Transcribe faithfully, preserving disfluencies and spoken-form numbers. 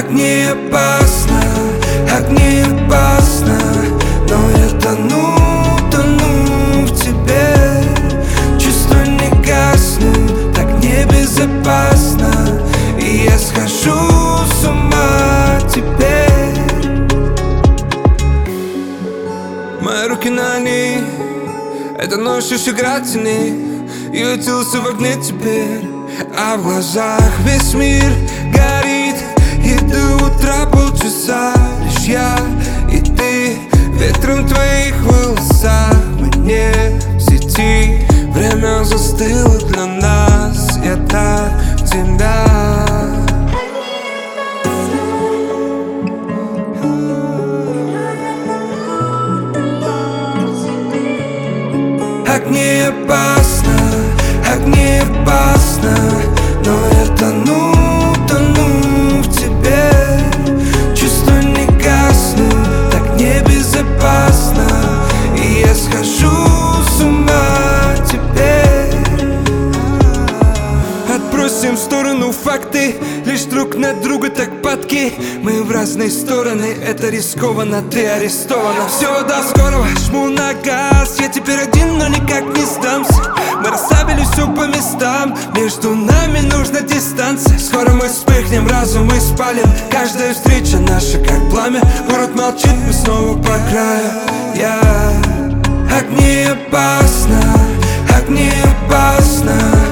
Как не опасно, как не опасно, но я тону, тону в тебе. Чувства не гаснут, так небезопасно, и я схожу с ума теперь. Мои руки на ней, эта ночь лишь игра теней. Ее тело все в огне теперь, а в глазах весь мир горит. И до утра полчаса лишь я и ты, ветром в твоих волосах. Мы не в сети, время застыло для нас. Я так тебя. Как не опасно, как не опасно, но я тону, тону в тебе. Чувства не гаснут, так небезопасно, и я схожу с ума теперь. Отбросим в сторону факты, лишь друг на друга так падки. Мы в разные стороны, это рискованно, ты арестована. Все, до скорого, жму на газ. Я теперь один, но никак не сдамся. Мы расставили все по местам, между нами нужна дистанция. Скоро мы вспыхнем, разум мы спалим. Каждая встреча наша как пламя. Город молчит, мы снова по краю. Я как не опасно, как не опасно,